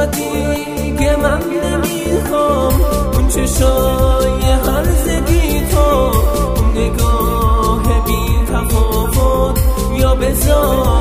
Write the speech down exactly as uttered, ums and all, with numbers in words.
دیگه من نمیخوام اون چشای هرزگی تو، اون نگاه بی تفاوت یا بذار